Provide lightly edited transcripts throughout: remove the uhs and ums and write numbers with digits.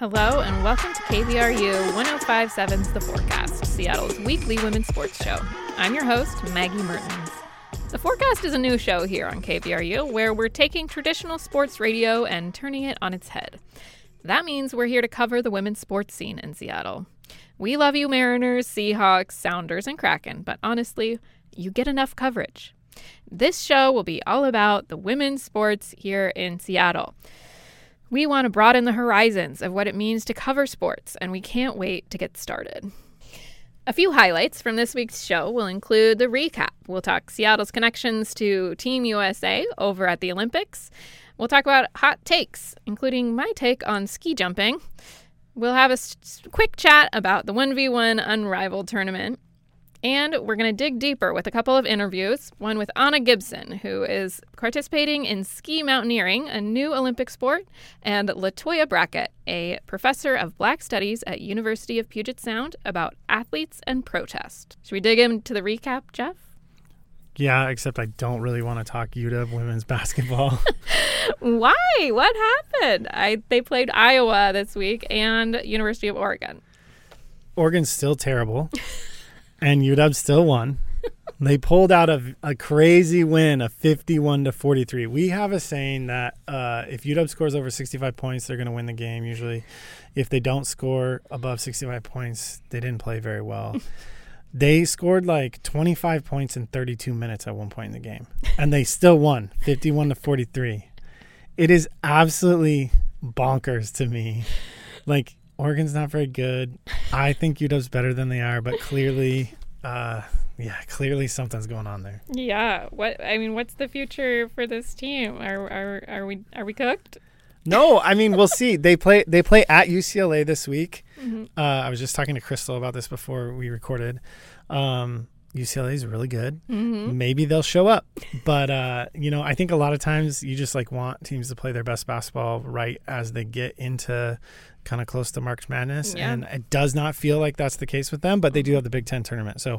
Hello and welcome to KVRU 1057's The Forecast, Seattle's weekly women's sports show. I'm your host, Maggie Mertens. The Forecast is a new show here on KVRU where we're taking traditional sports radio and turning it on its head. That means we're here to cover the women's sports scene in Seattle. We love you Mariners, Seahawks, Sounders, and Kraken, but honestly, you get enough coverage. This show will be all about the women's sports here in Seattle. We want to broaden the horizons of what it means to cover sports, and we can't wait to get started. A few highlights from this week's show will include the recap. We'll talk Seattle's connections to Team USA over at the Olympics. We'll talk about hot takes, including my take on ski jumping. We'll have a quick chat about the 1v1 Unrivaled tournament. And we're going to dig deeper with a couple of interviews, one with Anna Gibson, who is participating in ski mountaineering, a new Olympic sport, and Latoya Brackett, a professor of Black Studies at University of Puget Sound, about athletes and protest. Should we dig into the recap, Jeff? Yeah, except I don't really want to talk UW women's basketball. Why? What happened? They played Iowa this week and University of Oregon. Oregon's still terrible. And UW still won. They pulled out a crazy win of 51-43. We have a saying that if UW scores over 65 points, they're going to win the game. Usually, if they don't score above 65 points, they didn't play very well. They scored like 25 points in 32 minutes at one point in the game, and they still won 51-43. It is absolutely bonkers to me. Like, Oregon's not very good. I think UW's better than they are, but clearly, clearly something's going on there. Yeah. What's the future for this team? Are we cooked? No, I mean, we'll see. They play at UCLA this week. Mm-hmm. I was just talking to Crystal about this before we recorded. UCLA is really good. Mm-hmm. Maybe they'll show up. But, I think a lot of times you just want teams to play their best basketball right as they get into kind of close to March Madness. Yeah. And it does not feel like that's the case with them, but they do have the Big Ten tournament. So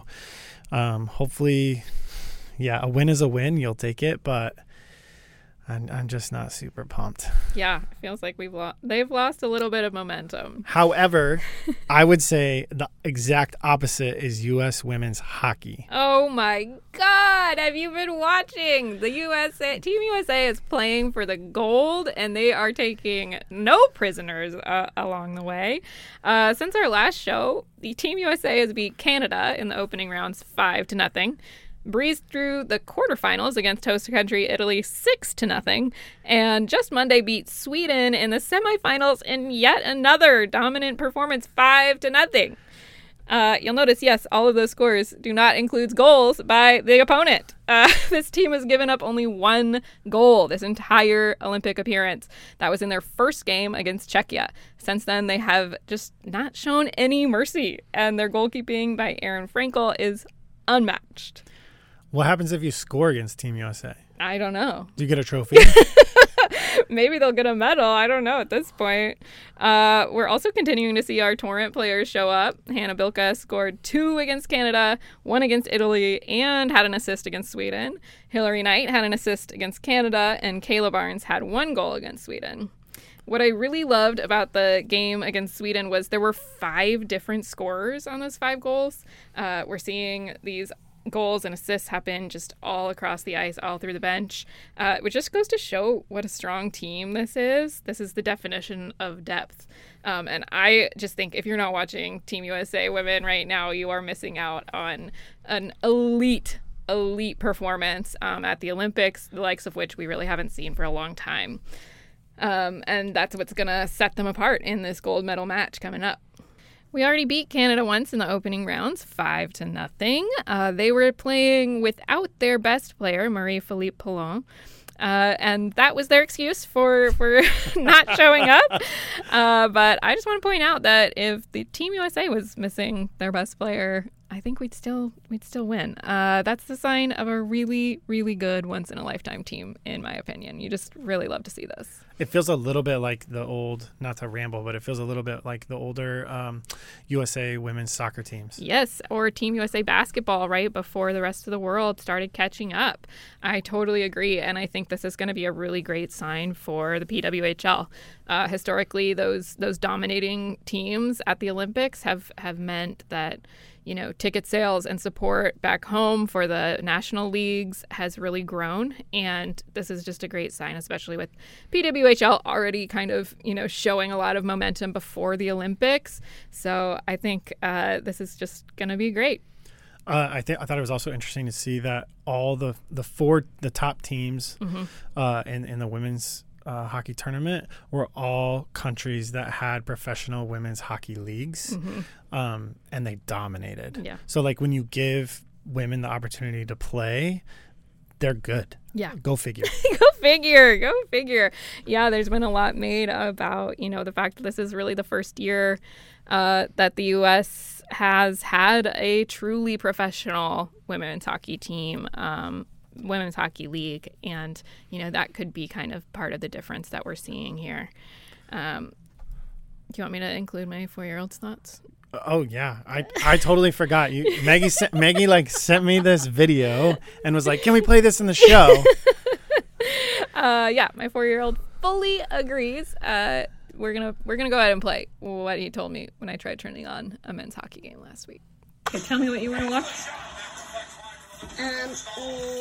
hopefully, a win is a win. You'll take it. But I'm just not super pumped. Yeah, it feels like they've lost a little bit of momentum. However, I would say the exact opposite is U.S. women's hockey. Oh my God! Have you been watching? The Team USA is playing for the gold, and they are taking no prisoners along the way. Since our last show, the Team USA has beat Canada in the opening rounds 5-0. Breezed through the quarterfinals against host country Italy 6-0, and just Monday beat Sweden in the semifinals in yet another dominant performance 5-0. You'll notice, yes, all of those scores do not include goals by the opponent. This team has given up only one goal this entire Olympic appearance. That was in their first game against Czechia. Since then, they have just not shown any mercy, and their goalkeeping by Erin Frankel is unmatched. What happens if you score against Team USA? I don't know. Do you get a trophy? Maybe they'll get a medal. I don't know at this point. We're also continuing to see our Torrent players show up. Hannah Bilka scored 2 against Canada, 1 against Italy, and had an assist against Sweden. Hillary Knight had an assist against Canada, and Kayla Barnes had 1 goal against Sweden. What I really loved about the game against Sweden was there were 5 different scorers on those 5 goals. We're seeing these goals and assists happen just all across the ice, all through the bench, which just goes to show what a strong team this is. This is the definition of depth. And I just think if you're not watching Team USA women right now, you are missing out on an elite performance at the Olympics, the likes of which we really haven't seen for a long time. And that's what's going to set them apart in this gold medal match coming up. We already beat Canada once in the opening rounds, 5-0. They were playing without their best player, Marie-Philippe Poulin, and that was their excuse for not showing up. But I just want to point out that if the Team USA was missing their best player, I think we'd still win. That's the sign of a really, really good once-in-a-lifetime team, in my opinion. You just really love to see this. It feels a little bit like the old, not to ramble, but it feels a little bit like the older USA women's soccer teams. Yes, or Team USA basketball, right, before the rest of the world started catching up. I totally agree, and I think this is going to be a really great sign for the PWHL. Historically, those dominating teams at the Olympics have meant that, you know, ticket sales and support back home for the national leagues has really grown. And this is just a great sign, especially with PWHL already kind of, you know, showing a lot of momentum before the Olympics. So I think this is just going to be great. I thought it was also interesting to see that all the top teams in the women's hockey tournament were all countries that had professional women's hockey leagues, and they dominated. Yeah. So like when you give women the opportunity to play, they're good. Yeah. Go figure. Go figure. Yeah, there's been a lot made about, you know, the fact that this is really the first year that the U.S. has had a truly professional women's hockey team, women's hockey league, and you know that could be kind of part of the difference that we're seeing here. Do you want me to include my 4-year-old's thoughts? Oh yeah, I totally forgot. Maggie sent me this video and was like, "Can we play this in the show?" Yeah, my 4-year-old fully agrees. We're gonna go ahead and play what he told me when I tried turning on a men's hockey game last week. Okay, tell me what you want to watch. Women's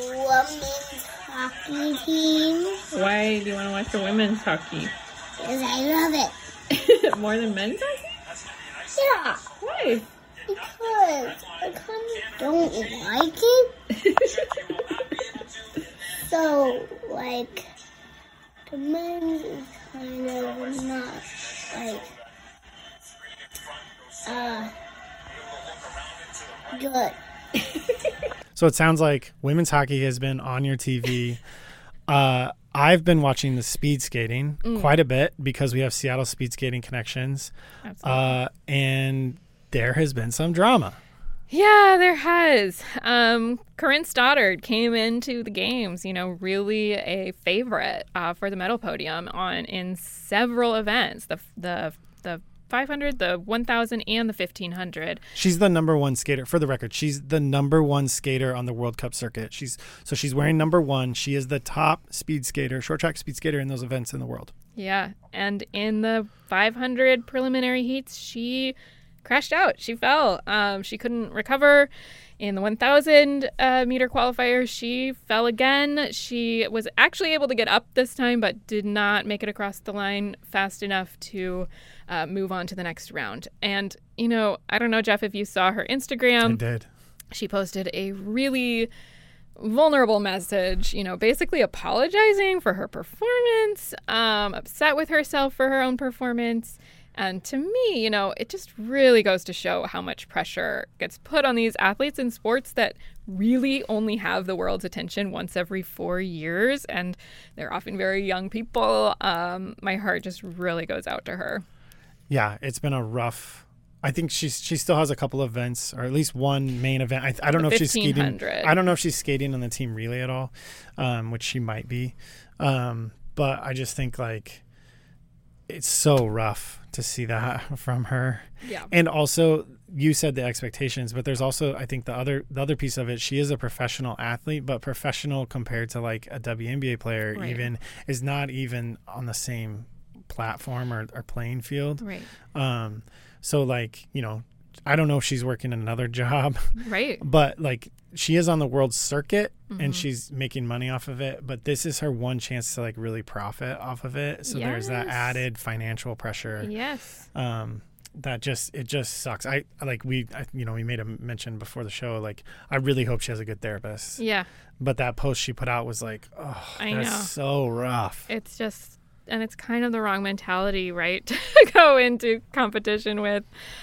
hockey team. Why do you want to watch the women's hockey? Because I love it. More than men's hockey? Yeah. Why? Because I kind of don't like it. So, like, the men's is kind of not, like, good. So it sounds like women's hockey has been on your TV. I've been watching the speed skating quite a bit because we have Seattle speed skating connections. Absolutely. And there has been some drama. Yeah, there has. Corinne Stoddard came into the games, you know, really a favorite for the medal podium in several events. The 500, the 1,000, and the 1,500. She's the number one skater. For the record, she's the number one skater on the World Cup circuit. She's wearing number one. She is the top speed skater, short track speed skater in those events in the world. Yeah, and in the 500 preliminary heats, she crashed out. She fell. She couldn't recover. In the 1,000 meter qualifier, she fell again. She was actually able to get up this time, but did not make it across the line fast enough to move on to the next round. And, you know, I don't know, Jeff, if you saw her Instagram. I did. She posted a really vulnerable message, you know, basically apologizing for her performance, upset with herself for her own performance. And to me, you know, it just really goes to show how much pressure gets put on these athletes in sports that really only have the world's attention once every 4 years. And they're often very young people. My heart just really goes out to her. Yeah, it's been a rough. I think she still has a couple of events, or at least one main event. I don't know if she's skating. I don't know if she's skating on the team relay at all, which she might be. But I just think like it's so rough to see that from her. Yeah. And also, you said the expectations, but there's also, I think the other piece of it, she is a professional athlete, but professional compared to like a WNBA player even is not even on the same platform or playing field. Right. So like, you know, I don't know if she's working another job. Right. But like she is on the world circuit and she's making money off of it, but this is her one chance to like really profit off of it. So there's that added financial pressure. Yes. That it just sucks. We made a mention before the show. Like, I really hope she has a good therapist. Yeah. But that post she put out was like, oh, that's so rough. It's just, and it's kind of the wrong mentality, right? To go into competition with.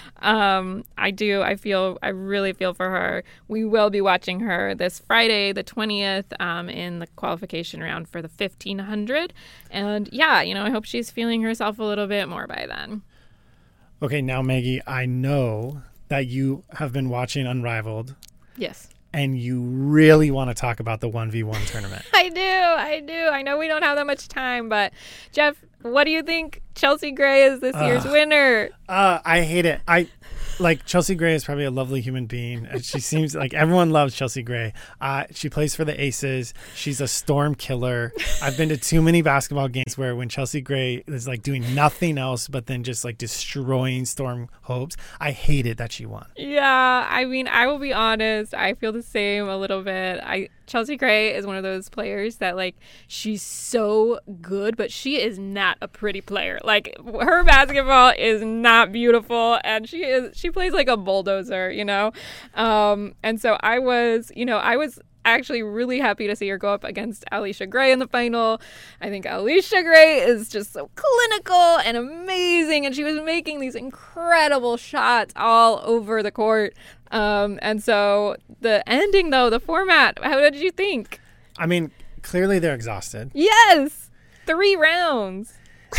I really feel for her. We will be watching her this Friday, the 20th, in the qualification round for the 1,500. And yeah, you know, I hope she's feeling herself a little bit more by then. Okay, now Maggie, I know that you have been watching Unrivaled Yes. and you really want to talk about the 1v1 tournament. I do. I know we don't have that much time, but Jeff, what do you think Chelsea Gray is this year's winner? I hate it. Chelsea Gray is probably a lovely human being. She seems like everyone loves Chelsea Gray. She plays for the Aces. She's a storm killer. I've been to too many basketball games where when Chelsea Gray is like doing nothing else but then just like destroying Storm hopes. I hate it that she won. Yeah, I mean, I will be honest. I feel the same a little bit. Chelsea Gray is one of those players that like she's so good, but she is not a pretty player. Like her basketball is not beautiful, and she plays like a bulldozer, you know. And so I was actually really happy to see her go up against Alicia Gray in the final. I think Alicia Gray is just so clinical and amazing, and she was making these incredible shots all over the court. And so the ending, though, the format, how did you think? I mean, clearly they're exhausted. Yes! 3 rounds.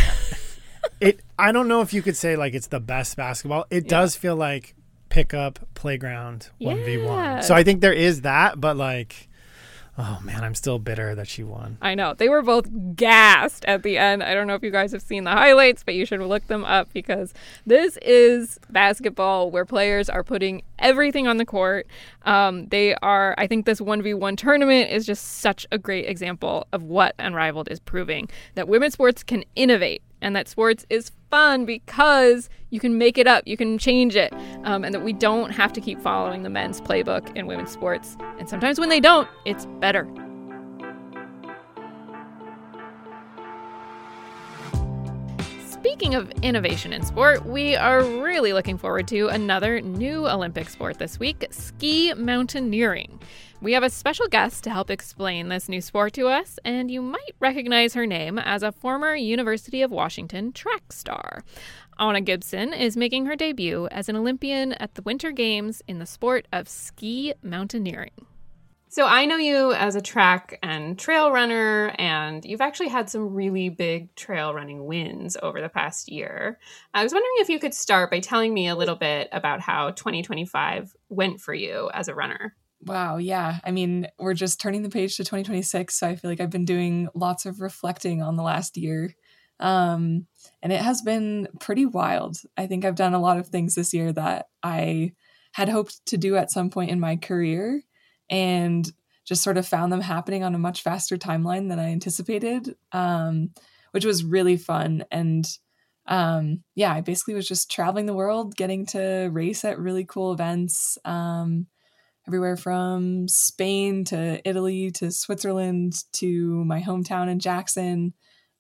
I don't know if you could say like it's the best basketball. It does feel like pickup playground 1v1. So I think there is that, but like, oh man, I'm still bitter that she won. I know. They were both gassed at the end. I don't know if you guys have seen the highlights, but you should look them up because this is basketball where players are putting everything on the court. I think this 1v1 tournament is just such a great example of what Unrivaled is proving, that women's sports can innovate and that sports is fun because you can make it up, you can change it, and that we don't have to keep following the men's playbook in women's sports. And sometimes when they don't, it's better. Speaking of innovation in sport, we are really looking forward to another new Olympic sport this week, ski mountaineering. We have a special guest to help explain this new sport to us, and you might recognize her name as a former University of Washington track star. Anna Gibson is making her debut as an Olympian at the Winter Games in the sport of ski mountaineering. So I know you as a track and trail runner, and you've actually had some really big trail running wins over the past year. I was wondering if you could start by telling me a little bit about how 2025 went for you as a runner. Wow, yeah. I mean, we're just turning the page to 2026, so I feel like I've been doing lots of reflecting on the last year. And it has been pretty wild. I think I've done a lot of things this year that I had hoped to do at some point in my career and just sort of found them happening on a much faster timeline than I anticipated, which was really fun. And I basically was just traveling the world, getting to race at really cool events, everywhere from Spain to Italy to Switzerland to my hometown in Jackson,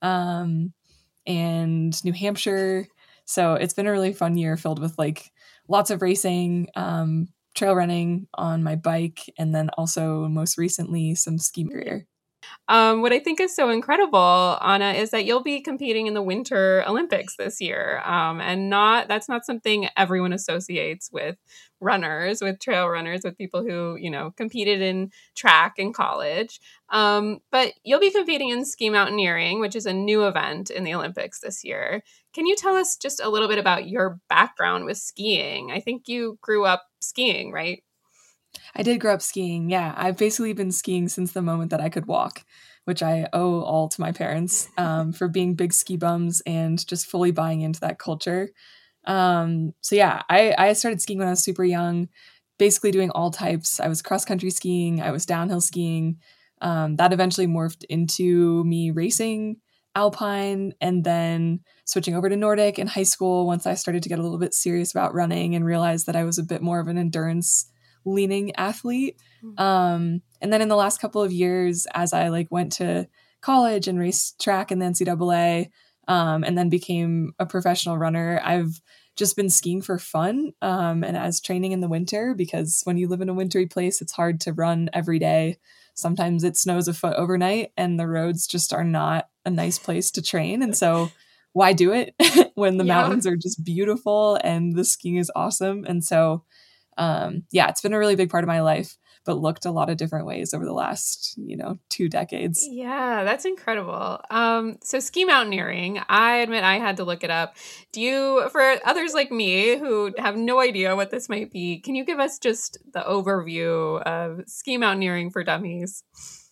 and New Hampshire. So it's been a really fun year filled with like lots of racing, trail running on my bike, and then also most recently some ski career. What I think is so incredible, Anna, is that you'll be competing in the Winter Olympics this year. And that's not something everyone associates with runners, with trail runners, with people who, competed in track in college. But you'll be competing in ski mountaineering, which is a new event in the Olympics this year. Can you tell us just a little bit about your background with skiing? I think you grew up skiing, right? I did grow up skiing. Yeah, I've basically been skiing since the moment that I could walk, which I owe all to my parents for being big ski bums and just fully buying into that culture. I started skiing when I was super young, basically doing all types. I was cross-country skiing. I was downhill skiing. That eventually morphed into me racing alpine and then switching over to Nordic in high school once I started to get a little bit serious about running and realized that I was a bit more of an endurance leaning athlete. And then in the last couple of years, as I went to college and raced track in the NCAA, and then became a professional runner, I've just been skiing for fun, and as training in the winter, because when you live in a wintry place, it's hard to run every day. Sometimes it snows a foot overnight and the roads just are not a nice place to train. And so why do it when the mountains are just beautiful and the skiing is awesome? And so yeah, it's been a really big part of my life, but looked a lot of different ways over the last, 2 decades. Yeah, that's incredible. So ski mountaineering, I admit I had to look it up. For others like me who have no idea what this might be, can you give us just the overview of ski mountaineering for dummies?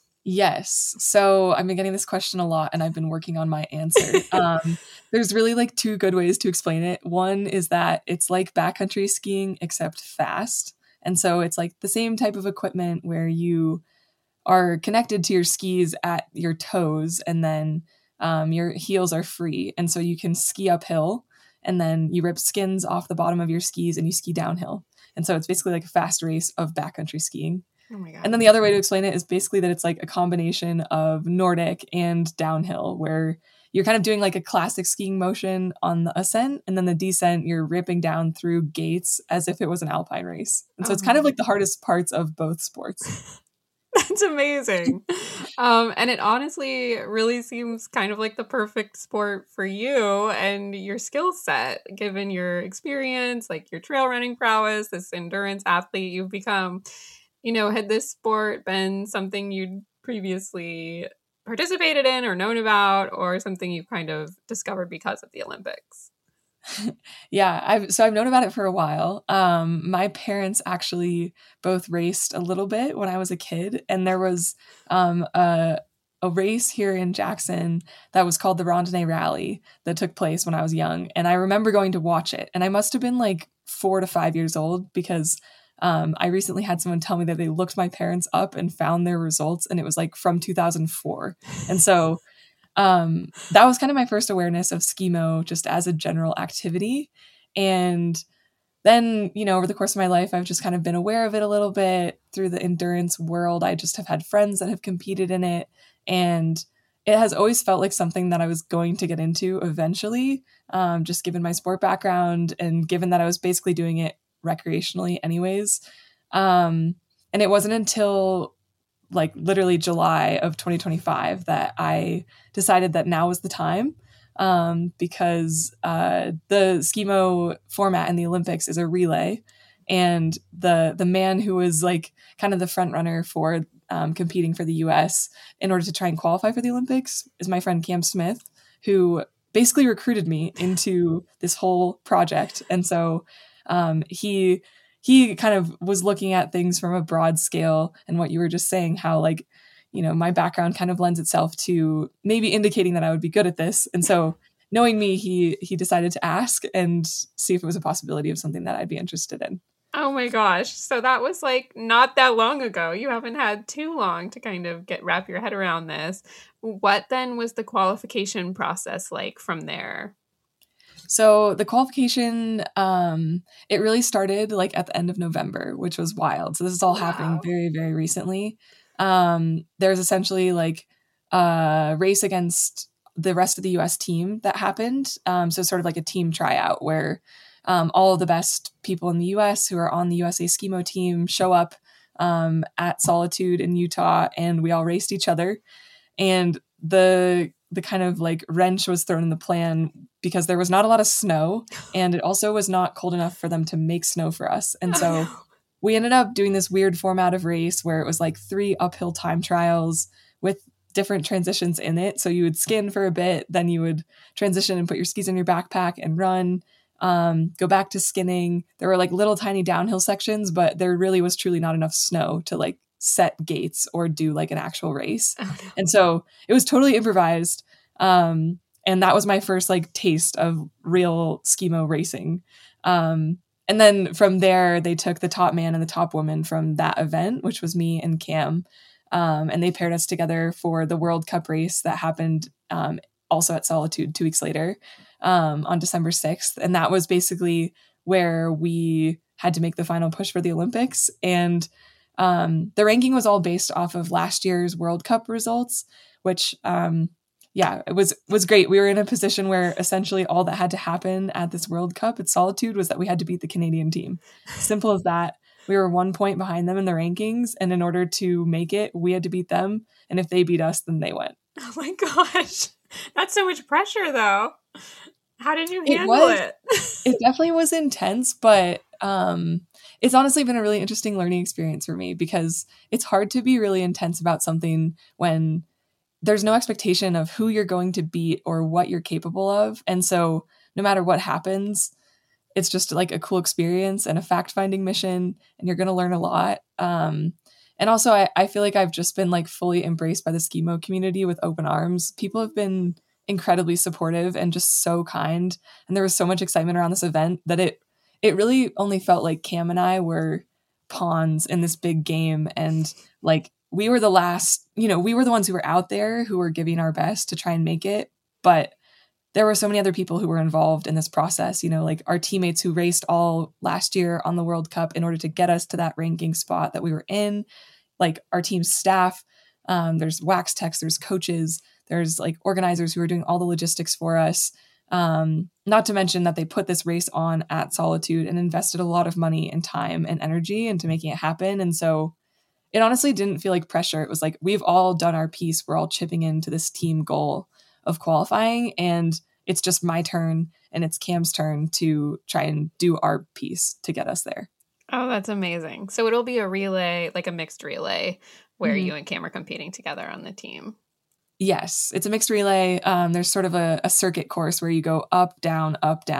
Yes. So I've been getting this question a lot and I've been working on my answer. There's really like 2 good ways to explain it. One is that it's like backcountry skiing except fast. And so it's like the same type of equipment where you are connected to your skis at your toes and then your heels are free. And so you can ski uphill and then you rip skins off the bottom of your skis and you ski downhill. And so it's basically like a fast race of backcountry skiing. Oh my God. And then the other way to explain it is basically that it's like a combination of Nordic and downhill, where you're kind of doing like a classic skiing motion on the ascent, and then the descent, you're ripping down through gates as if it was an alpine race. And so it's kind of like the hardest parts of both sports. That's amazing. And it honestly really seems kind of like the perfect sport for you and your skill set, given your experience, like your trail running prowess, this endurance athlete you've become. Had this sport been something you'd previously participated in or known about, or something you kind of discovered because of the Olympics? Yeah, I've known about it for a while. My parents actually both raced a little bit when I was a kid, and there was a race here in Jackson that was called the Randonnée Rally that took place when I was young, and I remember going to watch it, and I must have been like 4 to 5 years old because I recently had someone tell me that they looked my parents up and found their results, and it was like from 2004. And so that was kind of my first awareness of skimo just as a general activity. And then, over the course of my life, I've just kind of been aware of it a little bit through the endurance world. I just have had friends that have competed in it, and it has always felt like something that I was going to get into eventually, just given my sport background and given that I was basically doing it recreationally anyways. And it wasn't until like literally July of 2025 that I decided that now was the time, because the skimo format in the Olympics is a relay, and the man who was like kind of the front runner for competing for the US in order to try and qualify for the Olympics is my friend Cam Smith, who basically recruited me into this whole project. And so he kind of was looking at things from a broad scale, and what you were just saying, how like, my background kind of lends itself to maybe indicating that I would be good at this. And so knowing me, he decided to ask and see if it was a possibility of something that I'd be interested in. Oh my gosh. So that was like not that long ago. You haven't had too long to kind of wrap your head around this. What then was the qualification process like from there? So the qualification, it really started like at the end of November, which was wild. So this is all happening very, very recently. There's essentially like a race against the rest of the US team that happened. So sort of like a team tryout where all of the best people in the US who are on the USA Skimo team show up at Solitude in Utah, and we all raced each other. And the kind of like wrench was thrown in the plan because there was not a lot of snow, and it also was not cold enough for them to make snow for us. And so we ended up doing this weird format of race where it was like 3 uphill time trials with different transitions in it. So you would skin for a bit, then you would transition and put your skis in your backpack and run, go back to skinning. There were like little tiny downhill sections, but there really was truly not enough snow to like set gates or do like an actual race. Oh, no. And so it was totally improvised. And that was my first like taste of real skimo racing. And then from there, they took the top man and the top woman from that event, which was me and Cam. And they paired us together for the World Cup race that happened also at Solitude 2 weeks later on December 6th. And that was basically where we had to make the final push for the Olympics. And the ranking was all based off of last year's World Cup results, which it was great. We were in a position where essentially all that had to happen at this World Cup at Solitude was that we had to beat the Canadian team. Simple as that. We were 1 point behind them in the rankings, and in order to make it, we had to beat them. And if they beat us, then they went. Oh my gosh. That's so much pressure, though. How did you handle it? It definitely was intense, but it's honestly been a really interesting learning experience for me because it's hard to be really intense about something when there's no expectation of who you're going to beat or what you're capable of. And so no matter what happens, it's just like a cool experience and a fact-finding mission, and you're going to learn a lot. And also, I feel like I've just been like fully embraced by the Skimo community with open arms. People have been incredibly supportive and just so kind. And there was so much excitement around this event that it really only felt like Cam and I were pawns in this big game. And like, we were the last, we were the ones who were out there who were giving our best to try and make it. But there were so many other people who were involved in this process, like our teammates who raced all last year on the World Cup in order to get us to that ranking spot that we were in, like our team staff. There's wax techs, there's coaches, there's like organizers who are doing all the logistics for us. Not to mention that they put this race on at Solitude and invested a lot of money and time and energy into making it happen. And so it honestly didn't feel like pressure. It was like, we've all done our piece. We're all chipping into this team goal of qualifying, and it's just my turn and it's Cam's turn to try and do our piece to get us there. Oh, that's amazing. So it'll be a relay, like a mixed relay, where you and Cam are competing together on the team. Yes, it's a mixed relay. There's sort of a circuit course where you go up, down,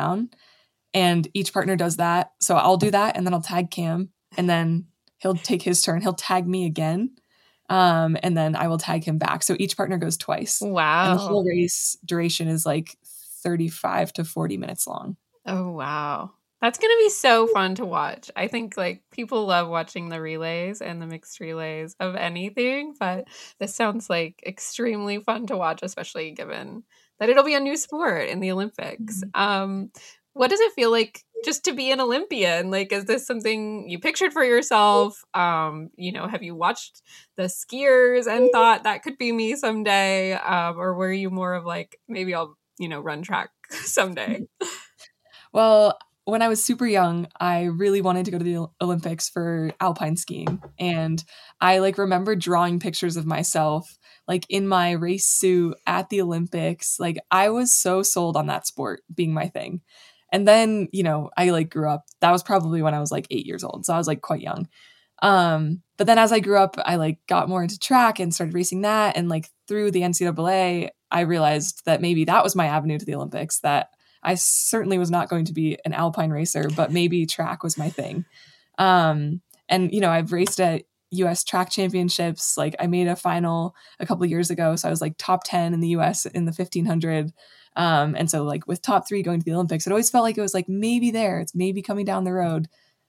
and each partner does that. So I'll do that, and then I'll tag Cam, and then he'll take his turn. He'll tag me again. And then I will tag him back. So each partner goes twice. Wow. And the whole race duration is like 35 to 40 minutes long. Oh, wow. That's going to be so fun to watch. I think like people love watching the relays and the mixed relays of anything, but this sounds like extremely fun to watch, especially given that it'll be a new sport in the Olympics. What does it feel like just to be an Olympian? Like, is this something you pictured for yourself? Have you watched the skiers and thought that could be me someday? Or were you more of like, maybe I'll, run track someday? Well, when I was super young, I really wanted to go to the Olympics for alpine skiing. And I remember drawing pictures of myself in my race suit at the Olympics. I was so sold on that sport being my thing. And then, I grew up. That was probably when I was 8 years old. So I was quite young. But then as I grew up, I got more into track and started racing that. And through the NCAA, I realized that maybe that was my avenue to the Olympics, that I certainly was not going to be an alpine racer, but maybe track was my thing. And, I've raced at US track championships. I made a final a couple of years ago. So I was top 10 in the US in the 1500. And so with top 3 going to the Olympics, it always felt like it was maybe there, it's maybe coming down the road.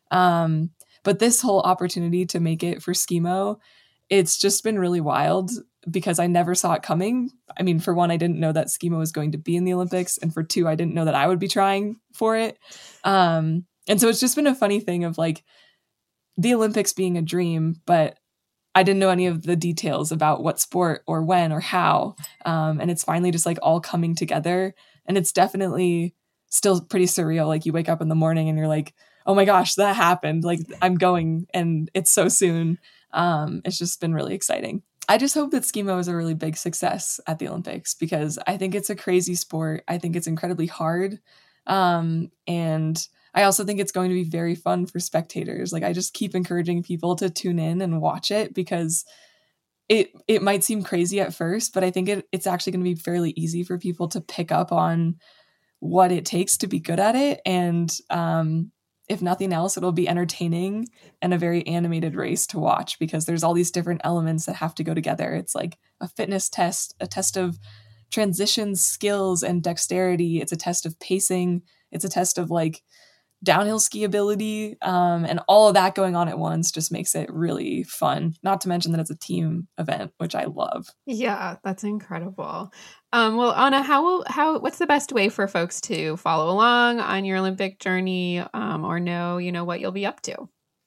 But this whole opportunity to make it for Skimo, it's just been really wild because I never saw it coming. I mean, for one, I didn't know that Skimo was going to be in the Olympics. And for 2, I didn't know that I would be trying for it. And so it's just been a funny thing of the Olympics being a dream, but I didn't know any of the details about what sport or when or how. And it's finally just all coming together. And it's definitely still pretty surreal. You wake up in the morning and you're oh my gosh, that happened. I'm going and it's so soon. It's just been really exciting. I just hope that Skimo is a really big success at the Olympics because I think it's a crazy sport. I think it's incredibly hard. And I also think it's going to be very fun for spectators. I just keep encouraging people to tune in and watch it because it might seem crazy at first, but I think it's actually going to be fairly easy for people to pick up on what it takes to be good at it. And if nothing else, it'll be entertaining and a very animated race to watch because there's all these different elements that have to go together. It's a fitness test, a test of transition skills and dexterity. It's a test of pacing. It's a test of downhill ski ability, and all of that going on at once just makes it really fun. Not to mention that it's a team event, which I love. Yeah, that's incredible. Well, Anna, what's the best way for folks to follow along on your Olympic journey, or know, what you'll be up to?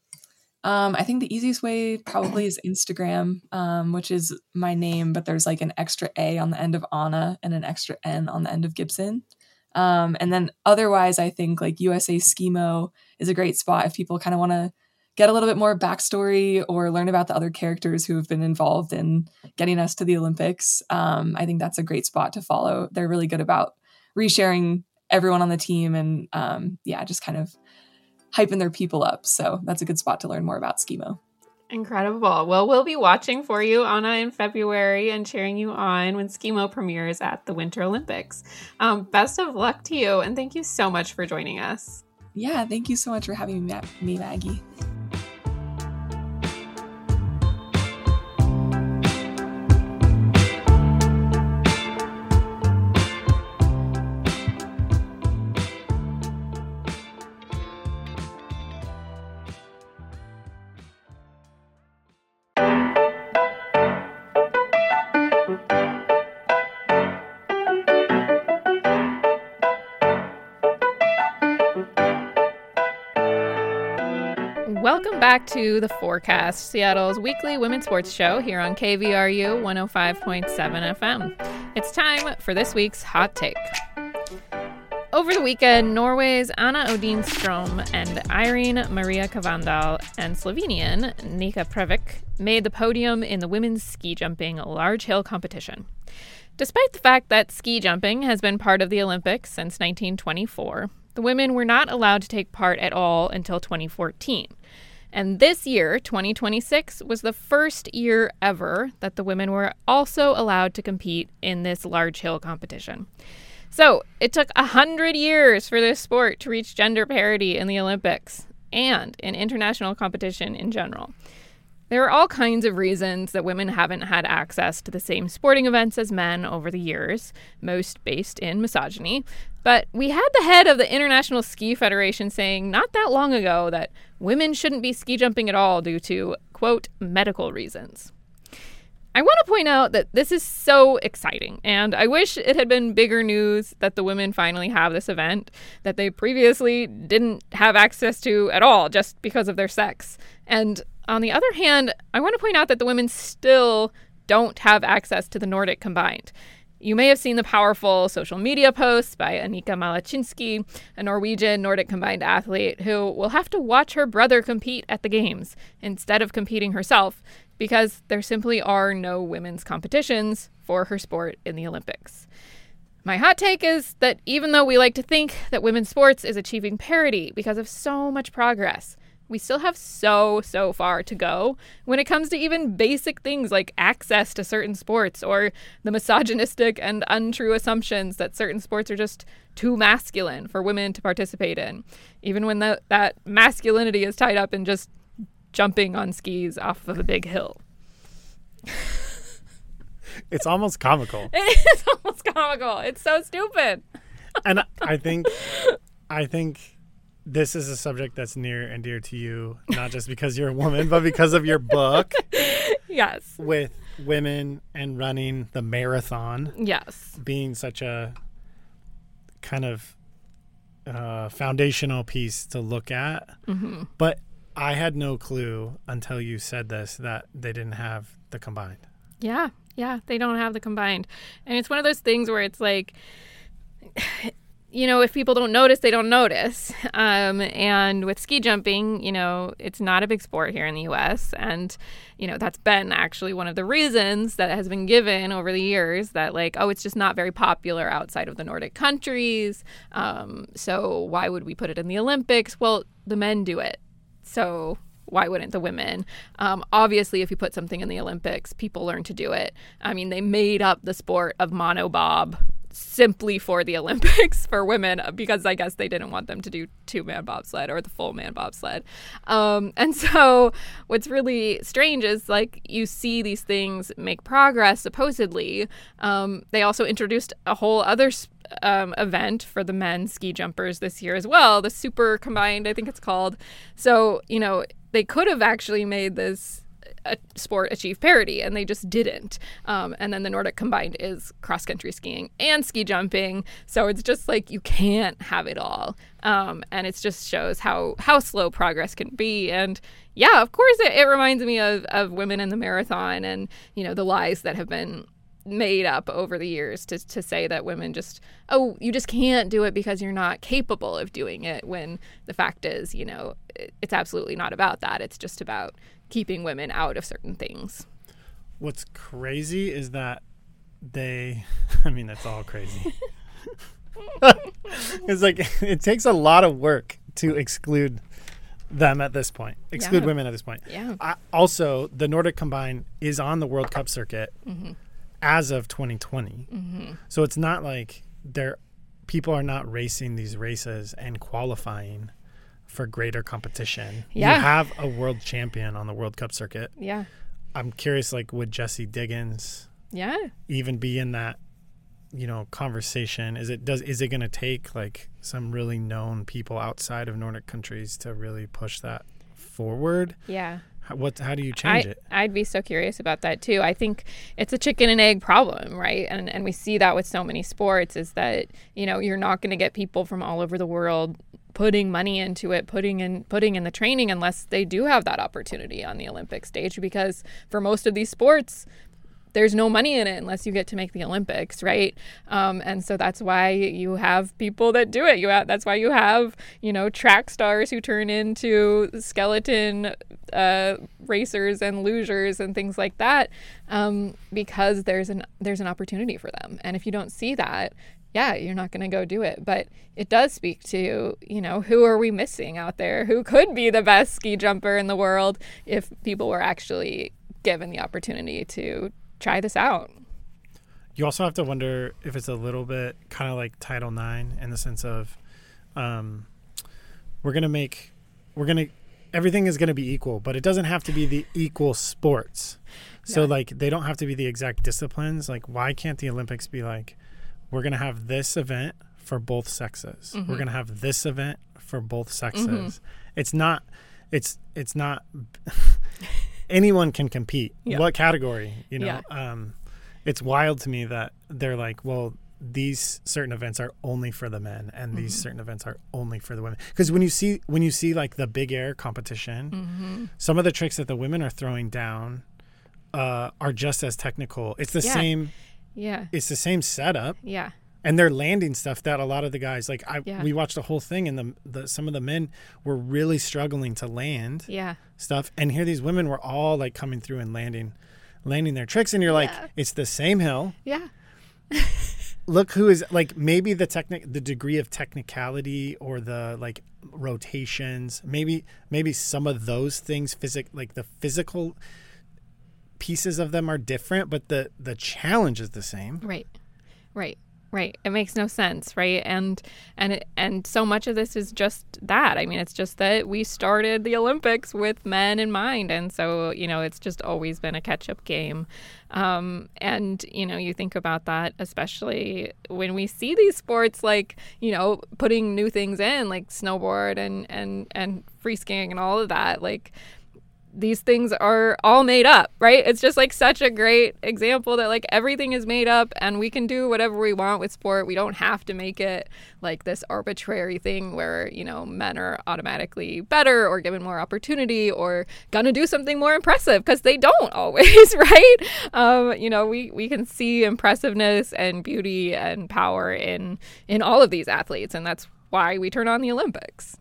I think the easiest way probably is Instagram, which is my name, but there's an extra A on the end of Anna and an extra N on the end of Gibson. And then otherwise, I think USA Skimo is a great spot if people kind of want to get a little bit more backstory or learn about the other characters who have been involved in getting us to the Olympics. I think that's a great spot to follow. They're really good about resharing everyone on the team and just kind of hyping their people up. So that's a good spot to learn more about skimo. Incredible. Well, we'll be watching for you, Anna, in February and cheering you on when skimo premieres at the Winter Olympics. Best of luck to you, and thank you so much for joining us. Yeah, thank you so much for having me, Maggie. Welcome back to The Forecast, Seattle's weekly women's sports show here on KVRU 105.7 FM. It's time for this week's Hot Take. Over the weekend, Norway's Anna Odin Strøm and Irene Maria Kavandal and Slovenian Nika Previc made the podium in the women's ski jumping large hill competition. Despite the fact that ski jumping has been part of the Olympics since 1924, the women were not allowed to take part at all until 2014. And this year, 2026, was the first year ever that the women were also allowed to compete in this large hill competition. So it took 100 years for this sport to reach gender parity in the Olympics and in international competition in general. There are all kinds of reasons that women haven't had access to the same sporting events as men over the years, most based in misogyny. But we had the head of the International Ski Federation saying not that long ago that women shouldn't be ski jumping at all due to, quote, medical reasons. I want to point out that this is so exciting, and I wish it had been bigger news that the women finally have this event that they previously didn't have access to at all just because of their sex. And on the other hand, I want to point out that the women still don't have access to the Nordic combined. You may have seen the powerful social media posts by Annika Malachinsky, a Norwegian Nordic combined athlete who will have to watch her brother compete at the games instead of competing herself because there simply are no women's competitions for her sport in the Olympics. My hot take is that even though we like to think that women's sports is achieving parity because of so much progress, we still have so far to go when it comes to even basic things like access to certain sports or the misogynistic and untrue assumptions that certain sports are just too masculine for women to participate in, even when that masculinity is tied up in just jumping on skis off of a big hill. It's almost comical. It's almost comical. It's so stupid. And I think this is a subject that's near and dear to you, not just because you're a woman, but because of your book. Yes. With women and running the marathon. Yes. Being such a kind of foundational piece to look at. Mm-hmm. But I had no clue until you said this that they didn't have the combined. Yeah, they don't have the combined. And it's one of those things where it's like, you know, if people don't notice, they don't notice. And with ski jumping, you know, it's not a big sport here in the U.S. And, you know, that's been actually one of the reasons that has been given over the years that, like, oh, it's just not very popular outside of the Nordic countries. So why would we put it in the Olympics? Well, the men do it. So why wouldn't the women? Obviously, if you put something in the Olympics, people learn to do it. I mean, they made up the sport of monobob simply for the Olympics for women because I guess they didn't want them to do two-man bobsled or the full-man bobsled. And so what's really strange is, like, you see these things make progress, supposedly. They also introduced a whole other event for the men ski jumpers this year as well, the super combined, I think it's called. So, you know, they could have actually made this sport achieve parity, and they just didn't. And then the Nordic combined is cross-country skiing and ski jumping. So it's just like you can't have it all. And it just shows how slow progress can be. And yeah, of course, it reminds me of women in the marathon and, you know, the lies that have been made up over the years to say that women just, oh, you just can't do it because you're not capable of doing it, when the fact is, you know, it's absolutely not about that. It's just about keeping women out of certain things. What's crazy is that that's all crazy. It's like, it takes a lot of work to exclude them at this point. Exclude Yeah. women at this point. Yeah. Also, the Nordic Combine is on the World Cup circuit as of 2020. So it's not like people are not racing these races and qualifying for greater competition. Yeah. You have a world champion on the World Cup circuit. Yeah. I'm curious, like, would Jessie Diggins Yeah. even be in that, conversation? Is it going to take like some really known people outside of Nordic countries to really push that forward? Yeah. How do you change it? I'd be so curious about that too. I think it's a chicken and egg problem, right? And we see that with so many sports is that, you're not going to get people from all over the world putting money into it, putting in the training unless they do have that opportunity on the Olympic stage, because for most of these sports, there's no money in it unless you get to make the Olympics, right? And so that's why you have people that do it. That's why you have, track stars who turn into skeleton racers and lugers and things like that, because there's an opportunity for them. And if you don't see that, you're not going to go do it. But it does speak to, who are we missing out there? Who could be the best ski jumper in the world if people were actually given the opportunity to try this out? You also have to wonder if it's a little bit kind of like Title IX in the sense of everything is going to be equal, but it doesn't have to be the equal sports. So like they don't have to be the exact disciplines. Like, why can't the Olympics be like, we're going to have this event for both sexes. We're going to have this event for both sexes. It's not anyone can compete. What category, it's wild to me that they're like, well, these certain events are only for the men and these certain events are only for the women. Because when you see like the big air competition, some of the tricks that the women are throwing down are just as technical. It's the same. Yeah. It's the same setup. Yeah. And they're landing stuff that a lot of the guys, like we watched the whole thing, and some of the men were really struggling to land stuff. And here these women were all like coming through and landing their tricks. And you're like, it's the same hill. Yeah. Look who is like, maybe the degree of technicality or the like rotations, maybe some of those things, like the physical pieces of them are different, but the challenge is the same. Right. It makes no sense, right? And so much of this is just that. I mean, it's just that we started the Olympics with men in mind, and so it's just always been a catch-up game. And you think about that, especially when we see these sports like putting new things in, like snowboard and free skiing and all of that, like. These things are all made up, right? It's just like such a great example that like everything is made up and we can do whatever we want with sport. We don't have to make it like this arbitrary thing where, men are automatically better or given more opportunity or gonna do something more impressive, because they don't always, right? We can see impressiveness and beauty and power in all of these athletes, and that's why we turn on the Olympics.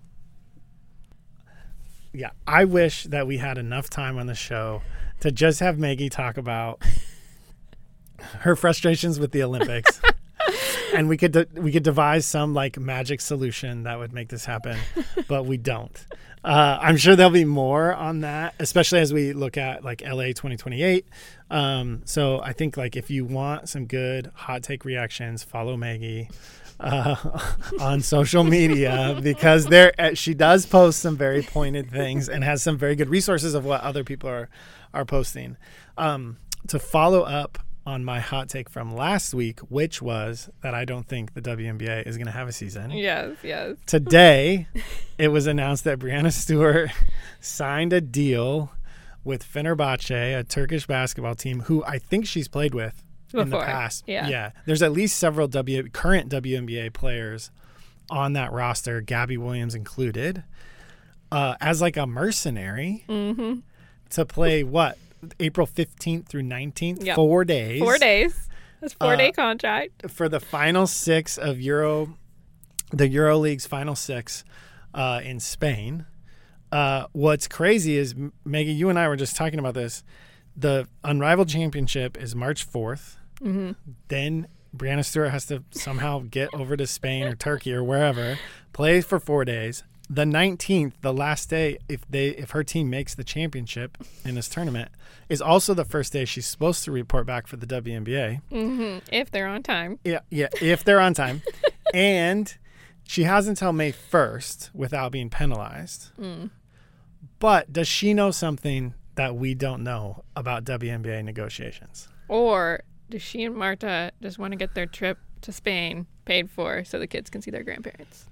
Yeah, I wish that we had enough time on the show to just have Maggie talk about her frustrations with the Olympics, and we could devise some like magic solution that would make this happen, but we don't. I'm sure there'll be more on that, especially as we look at like LA 2028. So I think like if you want some good hot take reactions, follow Maggie on social media, because she does post some very pointed things and has some very good resources of what other people are posting. To follow up on my hot take from last week, which was that I don't think the WNBA is going to have a season. Yes. Today, it was announced that Breanna Stewart signed a deal with Fenerbahce, a Turkish basketball team who I think she's played with in the past. Yeah. There's at least several current WNBA players on that roster, Gabby Williams included, as like a mercenary to play April 15th through 19th, yep. 4 days. 4 days. That's 4-day contract. For the final six of the EuroLeague's final six in Spain. What's crazy is, Maggie, you and I were just talking about this. The Unrivaled Championship is March 4th. Mm-hmm. Then Breanna Stewart has to somehow get over to Spain or Turkey or wherever, play for 4 days. the 19th, the last day, if her team makes the championship in this tournament, is also the first day she's supposed to report back for the WNBA. Mm-hmm. If they're on time. Yeah, if they're on time. And she has until May 1st without being penalized. But does she know something that we don't know about WNBA negotiations? Or does she and Marta just want to get their trip to Spain paid for so the kids can see their grandparents?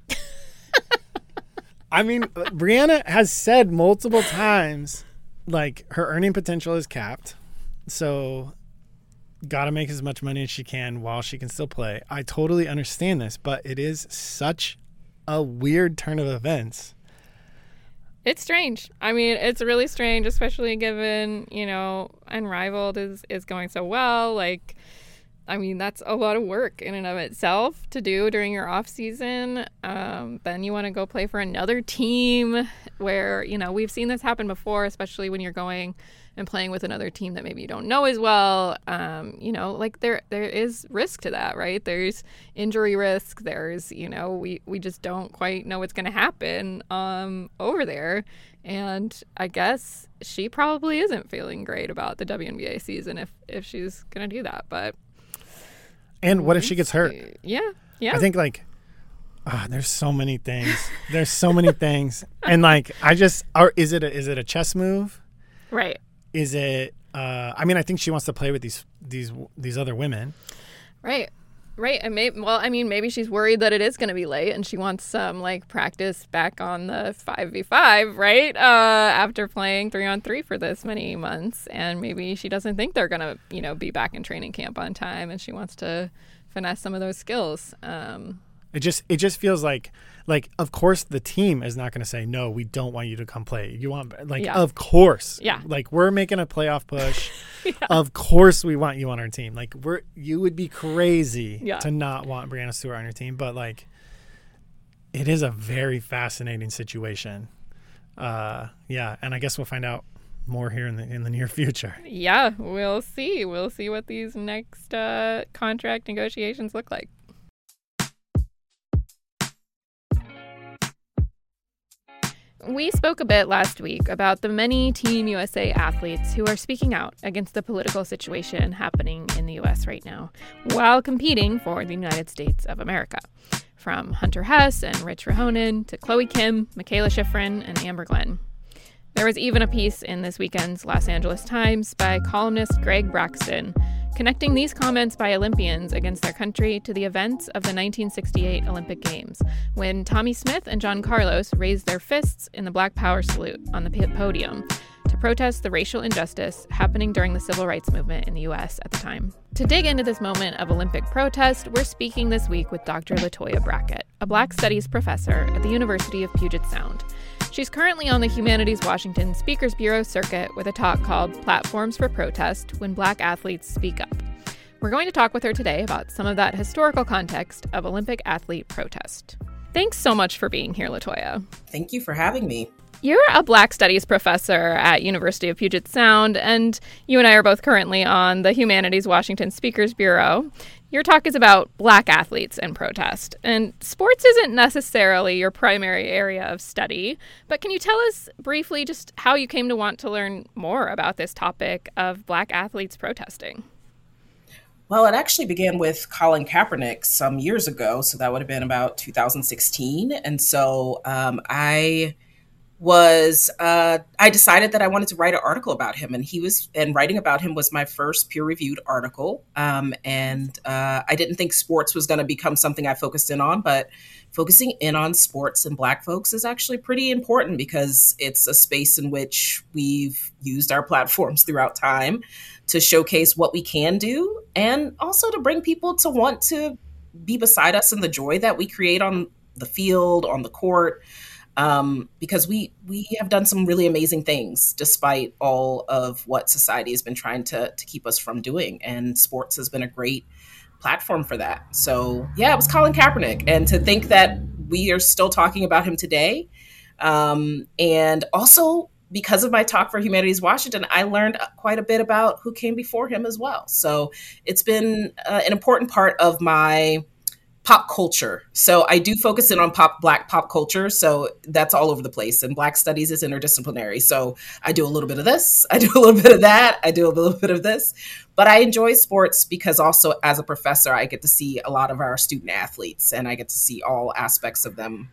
I mean, Brianna has said multiple times, like, her earning potential is capped. So got to make as much money as she can while she can still play. I totally understand this, but it is such a weird turn of events. It's strange. I mean, it's really strange, especially given, Unrivaled is going so well. Like, I mean, that's a lot of work in and of itself to do during your off season. Then you want to go play for another team where, we've seen this happen before, especially when you're going and playing with another team that maybe you don't know as well. There is risk to that, right? There's injury risk. There's, we just don't quite know what's going to happen over there. And I guess she probably isn't feeling great about the WNBA season if she's going to do that. But and what if she gets hurt? Yeah. I think there's so many things. There's so many things. And is it a chess move? Right. Is it I think she wants to play with these other women. Right. And maybe she's worried that it is going to be late and she wants some practice back on the 5v5, right? After playing 3-on-3 for this many months, and maybe she doesn't think they're going to, be back in training camp on time, and she wants to finesse some of those skills. It just feels like of course the team is not going to say no, we don't want you to come play. You want of course. Yeah. We're making a playoff push. Yeah. Of course we want you on our team. You would be crazy to not want Brianna Stewart on your team, but it is a very fascinating situation. And I guess we'll find out more here in the near future. Yeah, we'll see. We'll see what these next contract negotiations look like. We spoke a bit last week about the many Team USA athletes who are speaking out against the political situation happening in the U.S. right now while competing for the United States of America. From Hunter Hess and Rich Rahonen to Chloe Kim, Michaela Schifrin, and Amber Glenn. There was even a piece in this weekend's Los Angeles Times by columnist Greg Braxton connecting these comments by Olympians against their country to the events of the 1968 Olympic Games, when Tommie Smith and John Carlos raised their fists in the Black Power salute on the podium to protest the racial injustice happening during the civil rights movement in the U.S. at the time. To dig into this moment of Olympic protest, we're speaking this week with Dr. Latoya Brackett, a Black Studies professor at the University of Puget Sound. She's currently on the Humanities Washington Speakers Bureau circuit with a talk called Platforms for Protest When Black Athletes Speak Up. We're going to talk with her today about some of that historical context of Olympic athlete protest. Thanks so much for being here, Latoya. Thank you for having me. You're a Black Studies professor at University of Puget Sound, and you and I are both currently on the Humanities Washington Speakers Bureau. Your talk is about Black athletes and protest, and sports isn't necessarily your primary area of study, but can you tell us briefly just how you came to want to learn more about this topic of Black athletes protesting? Well, it actually began with Colin Kaepernick some years ago, so that would have been about 2016, and so I decided that I wanted to write an article about him, and writing about him was my first peer-reviewed article. I didn't think sports was going to become something I focused in on, but focusing in on sports and Black folks is actually pretty important because it's a space in which we've used our platforms throughout time to showcase what we can do, and also to bring people to want to be beside us in the joy that we create on the field, on the court. Because we have done some really amazing things despite all of what society has been trying to keep us from doing. And sports has been a great platform for that. So yeah, it was Colin Kaepernick. And to think that we are still talking about him today. And also because of my talk for Humanities Washington, I learned quite a bit about who came before him as well. So it's been an important part of my pop culture. So I do focus in on Black pop culture. So that's all over the place. And Black studies is interdisciplinary. So I do a little bit of this, I do a little bit of that, I do a little bit of this. But I enjoy sports because also as a professor, I get to see a lot of our student athletes and I get to see all aspects of them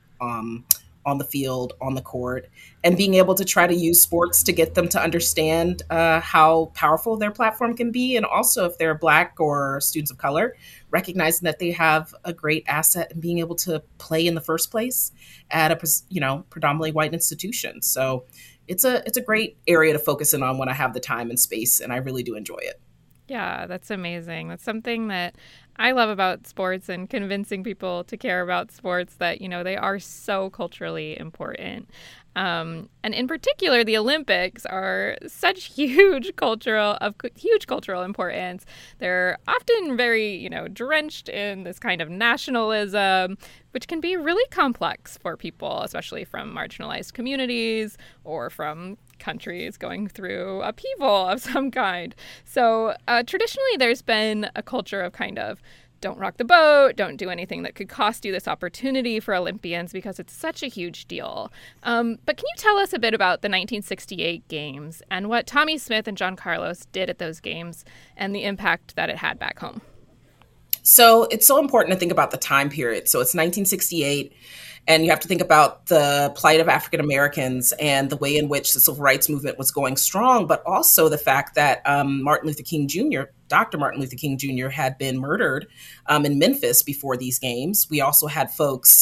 on the field, on the court, and being able to try to use sports to get them to understand how powerful their platform can be. And also if they're Black or students of color, recognizing that they have a great asset in being able to play in the first place at a predominantly white institution. So it's a great area to focus in on when I have the time and space, and I really do enjoy it. Yeah, that's amazing. That's something that I love about sports and convincing people to care about sports, that, they are so culturally important. And in particular, the Olympics are such huge cultural importance. They're often very, drenched in this kind of nationalism, which can be really complex for people, especially from marginalized communities or from countries going through upheaval of some kind. So traditionally, there's been a culture of kind of don't rock the boat, don't do anything that could cost you this opportunity for Olympians because it's such a huge deal. But can you tell us a bit about the 1968 Games and what Tommie Smith and John Carlos did at those games and the impact that it had back home? So it's so important to think about the time period. So it's 1968. And you have to think about the plight of African Americans and the way in which the civil rights movement was going strong, but also the fact that Martin Luther King Jr., Dr. Martin Luther King Jr. had been murdered in Memphis before these games. We also had folks,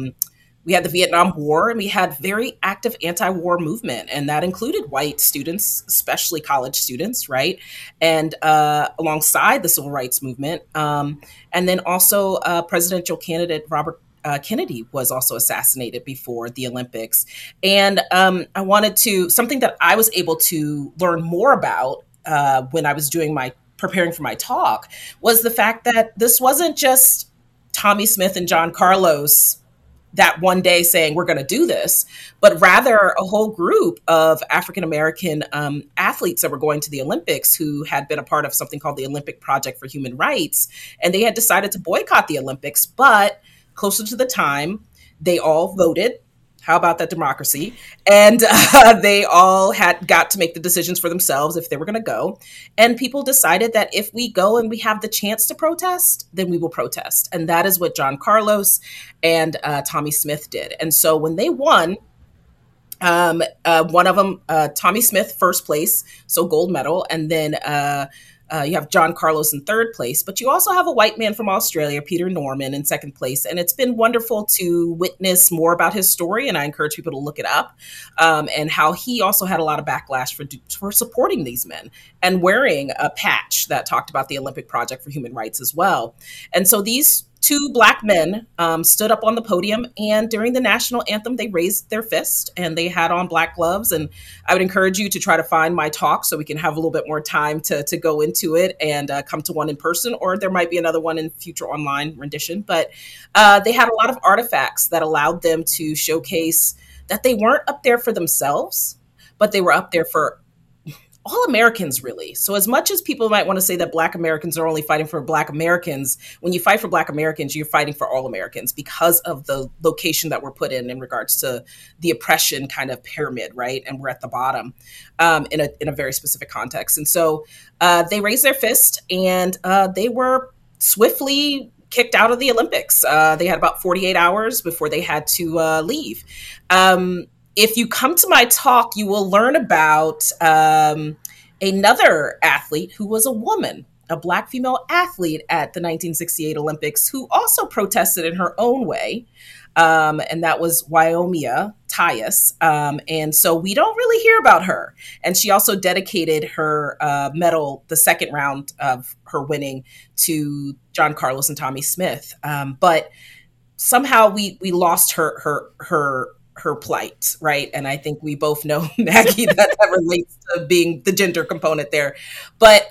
we had the Vietnam War, and we had very active anti-war movement, and that included white students, especially college students, right? And alongside the civil rights movement. And then also presidential candidate Robert Kennedy was also assassinated before the Olympics. And I wanted something that I was able to learn more about when I was preparing for my talk was the fact that this wasn't just Tommie Smith and John Carlos that one day saying, we're going to do this, but rather a whole group of African-American athletes that were going to the Olympics who had been a part of something called the Olympic Project for Human Rights. And they had decided to boycott the Olympics, but closer to the time, they all voted. How about that democracy? And they all got to make the decisions for themselves if they were going to go. And people decided that if we go and we have the chance to protest, then we will protest. And that is what John Carlos and Tommie Smith did. And so when they won, one of them, Tommie Smith, first place, so gold medal. And then you have John Carlos in third place, but you also have a white man from Australia, Peter Norman, in second place. And it's been wonderful to witness more about his story. And I encourage people to look it up and how he also had a lot of backlash for supporting these men and wearing a patch that talked about the Olympic Project for Human Rights as well. And so these two Black men stood up on the podium, and during the national anthem, they raised their fist and they had on black gloves. And I would encourage you to try to find my talk so we can have a little bit more time to go into it and come to one in person, or there might be another one in future online rendition. But they had a lot of artifacts that allowed them to showcase that they weren't up there for themselves, but they were up there for all Americans, really. So as much as people might want to say that Black Americans are only fighting for Black Americans, when you fight for Black Americans, you're fighting for all Americans because of the location that we're put in regards to the oppression kind of pyramid, right? And we're at the bottom in a very specific context. And so they raised their fist and they were swiftly kicked out of the Olympics. They had about 48 hours before they had to leave. If you come to my talk, you will learn about another athlete who was a woman, a Black female athlete at the 1968 Olympics, who also protested in her own way. And that was Waimea Tyus. And so we don't really hear about her. And she also dedicated her medal, the second round of her winning, to John Carlos and Tommie Smith. But somehow we lost her plight, right? And I think we both know, Maggie, that relates to being the gender component there. But,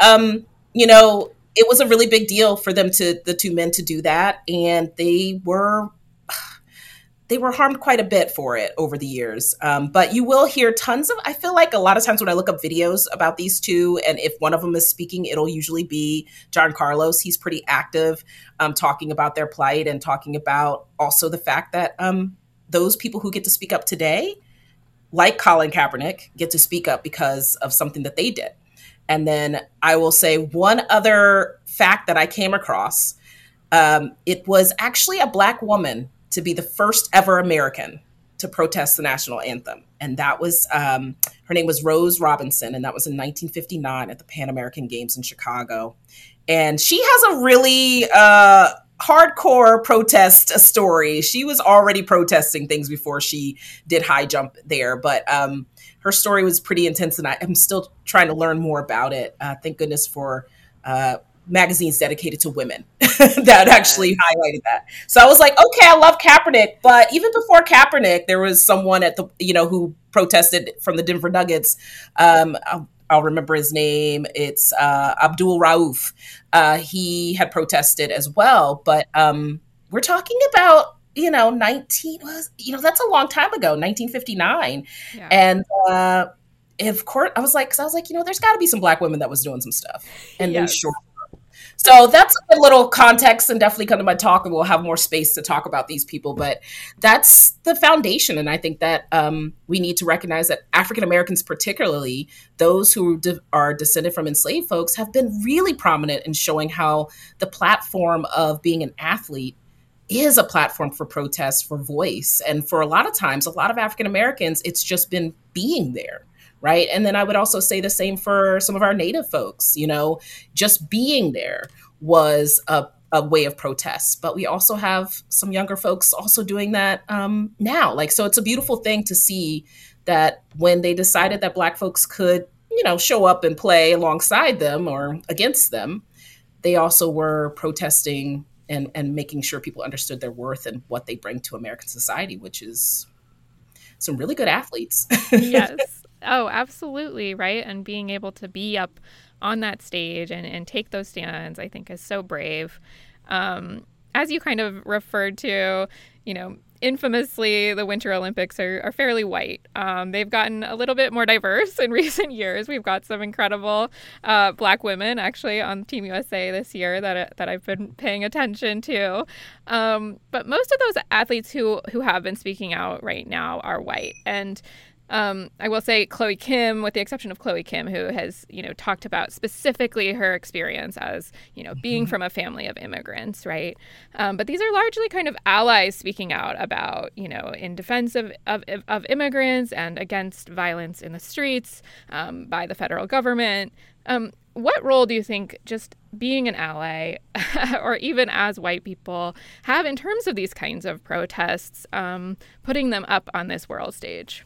it was a really big deal for them the two men to do that. And they they were harmed quite a bit for it over the years. But you will hear tons of, I feel like a lot of times when I look up videos about these two, and if one of them is speaking, it'll usually be John Carlos. He's pretty active, talking about their plight and talking about also the fact that those people who get to speak up today, like Colin Kaepernick, get to speak up because of something that they did. And then I will say one other fact that I came across, it was actually a Black woman to be the first ever American to protest the national anthem. And that was, her name was Rose Robinson, and that was in 1959 at the Pan American Games in Chicago. And she has a really hardcore protest story. She was already protesting things before she did high jump there, but her story was pretty intense, and I'm still trying to learn more about it. Thank goodness for magazines dedicated to women that actually highlighted that. So I was like, okay, I love Kaepernick, but even before Kaepernick, there was someone at the, who protested from the Denver Nuggets. I'll remember his name. It's Abdul Rauf. He had protested as well, but we're talking about, that's a long time ago, 1959. Yeah. And of course, I was like, there's got to be some Black women that was doing some stuff. And yes. They sure. So that's a little context, and definitely come to my talk and we'll have more space to talk about these people. But that's the foundation. And I think that we need to recognize that African Americans, particularly those who are descended from enslaved folks, have been really prominent in showing how the platform of being an athlete is a platform for protest, for voice. And for a lot of times, a lot of African Americans, it's just been being there. Right. And then I would also say the same for some of our Native folks, just being there was a way of protest. But we also have some younger folks also doing that now. So it's a beautiful thing to see that when they decided that Black folks could, show up and play alongside them or against them, they also were protesting and making sure people understood their worth and what they bring to American society, which is some really good athletes. Yes. Oh, absolutely. Right. And being able to be up on that stage and take those stands, I think, is so brave. As you kind of referred to, infamously, the Winter Olympics are fairly white. They've gotten a little bit more diverse in recent years. We've got some incredible Black women actually on Team USA this year that I've been paying attention to. But most of those athletes who have been speaking out right now are white. And I will say Chloe Kim, with the exception of Chloe Kim, who has, talked about specifically her experience as, being from a family of immigrants, right? But these are largely kind of allies speaking out about, in defense of immigrants and against violence in the streets by the federal government. What role do you think just being an ally or even as white people have in terms of these kinds of protests, putting them up on this world stage?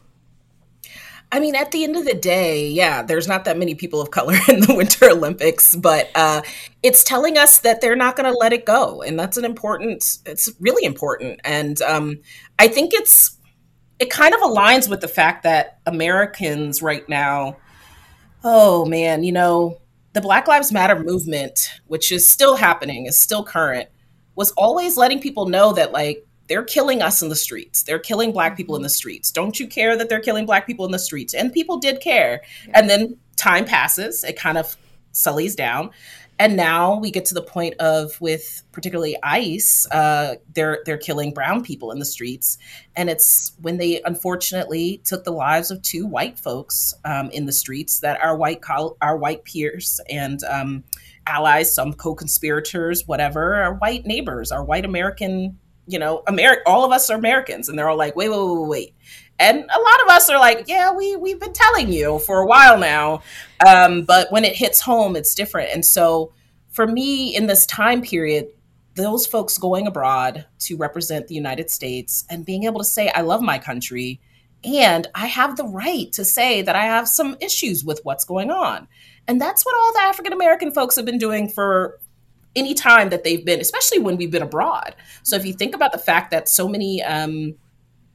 I mean, at the end of the day, yeah, there's not that many people of color in the Winter Olympics, but it's telling us that they're not going to let it go. And that's it's really important. And I think it kind of aligns with the fact that Americans right now, oh man, the Black Lives Matter movement, which is still happening, is still current, was always letting people know that they're killing us in the streets. They're killing Black people in the streets. Don't you care that they're killing Black people in the streets? And people did care. Yeah. And then time passes. It kind of sullies down. And now we get to the point of, with particularly ICE, they're killing brown people in the streets. And it's when they unfortunately took the lives of two white folks in the streets that our white peers and allies, some co-conspirators, whatever, our white neighbors, our white American, all of us are Americans. And they're all like, wait. And a lot of us are like, yeah, we've been telling you for a while now. But when it hits home, it's different. And so for me, in this time period, those folks going abroad to represent the United States and being able to say, I love my country, and I have the right to say that I have some issues with what's going on. And that's what all the African-American folks have been doing for any time that they've been, especially when we've been abroad. So if you think about the fact that so many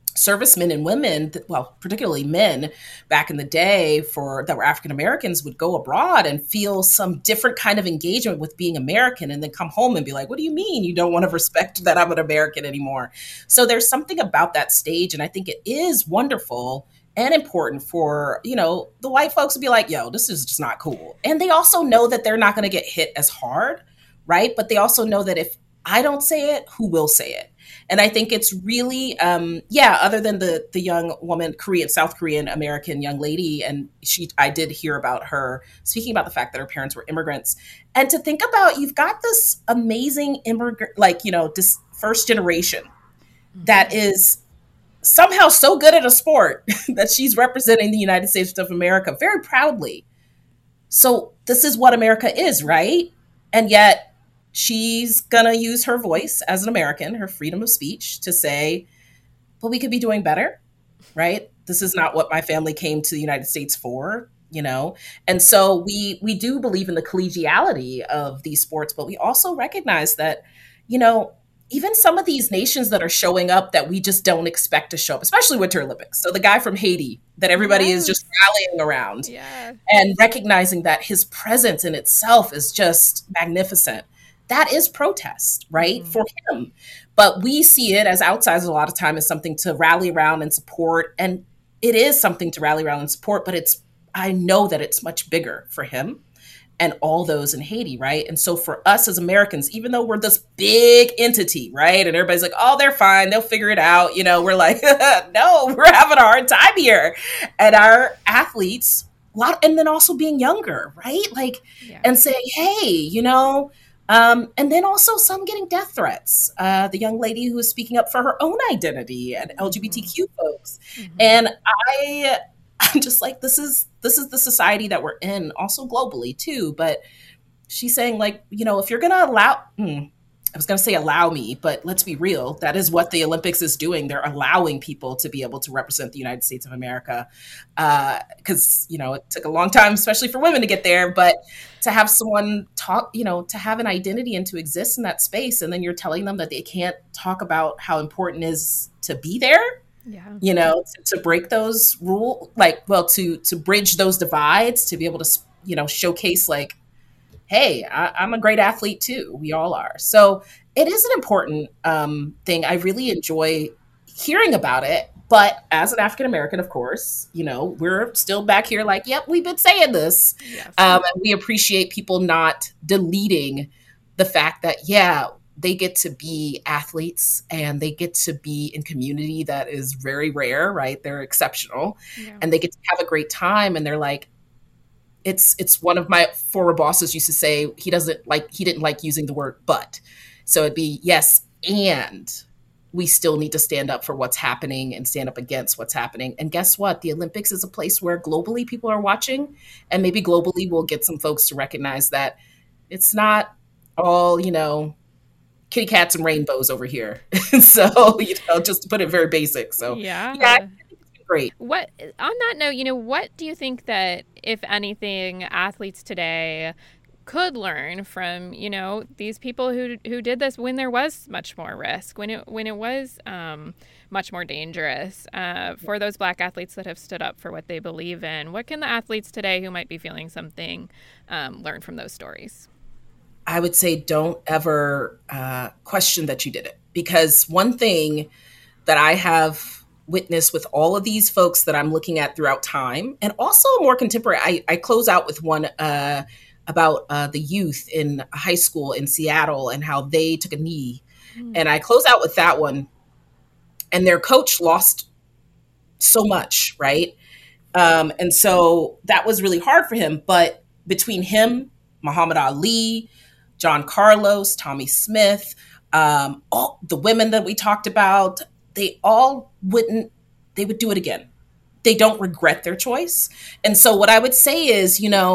servicemen and women, well, particularly men back in the day that were African Americans would go abroad and feel some different kind of engagement with being American and then come home and be like, what do you mean you don't want to respect that I'm an American anymore? So there's something about that stage. And I think it is wonderful and important for, the white folks to be like, yo, this is just not cool. And they also know that they're not going to get hit as hard, right? But they also know that if I don't say it, who will say it? And I think it's really, other than the young woman, South Korean American young lady, and I did hear about her speaking about the fact that her parents were immigrants. And to think about, you've got this amazing immigrant, this first generation that is somehow so good at a sport that she's representing the United States of America very proudly. So this is what America is, right? And yet she's going to use her voice as an American, her freedom of speech, to say, but we could be doing better, right? This is not what my family came to the United States for, And so we do believe in the collegiality of these sports, but we also recognize that, even some of these nations that are showing up that we just don't expect to show up, especially Winter Olympics. So the guy from Haiti that everybody is just rallying around and recognizing that his presence in itself is just magnificent. That is protest, right, for him. But we see it as outsiders a lot of time as something to rally around and support. And it is something to rally around and support, but I know that it's much bigger for him and all those in Haiti, right? And so for us as Americans, even though we're this big entity, right? And everybody's like, oh, they're fine, they'll figure it out. We're like, no, we're having a hard time here. And our athletes, and then also being younger, right? And saying, hey, and then also some getting death threats. The young lady who was speaking up for her own identity and LGBTQ folks. And I'm just like, this is the society that we're in, also globally too. But she's saying, if you're going to I was going to say allow me, but let's be real. That is what the Olympics is doing. They're allowing people to be able to represent the United States of America. Because, it took a long time, especially for women to get there. But to have someone talk, to have an identity and to exist in that space. And then you're telling them that they can't talk about how important it is to be there. Yeah. To break those rules, to bridge those divides, to be able to, showcase hey, I'm a great athlete too. We all are. So it is an important thing. I really enjoy hearing about it. But as an African-American, of course, we're still back here yep, we've been saying this. Yes. And we appreciate people not deleting the fact that, they get to be athletes and they get to be in community that is very rare, right? They're exceptional and they get to have a great time. And they're like, it's one of my former bosses used to say, he didn't like using the word, but. So it'd be, yes, and we still need to stand up for what's happening and stand up against what's happening. And guess what? The Olympics is a place where globally people are watching, and maybe globally we'll get some folks to recognize that it's not all, kitty cats and rainbows over here. So, just to put it very basic. So I think it's been great. What, on that note, what do you think that, if anything, athletes today could learn from, these people who did this when there was much more risk, when it was much more dangerous for those Black athletes that have stood up for what they believe in? What can the athletes today who might be feeling something learn from those stories? I would say don't ever question that you did it, because one thing that I have witnessed with all of these folks that I'm looking at throughout time, and also more contemporary, I close out with one about the youth in high school in Seattle and how they took a knee. And I close out with that one. And their coach lost so much, right? And so that was really hard for him. But between him, Muhammad Ali, John Carlos, Tommy Smith, all the women that we talked about, they would do it again. They don't regret their choice. And so what I would say is,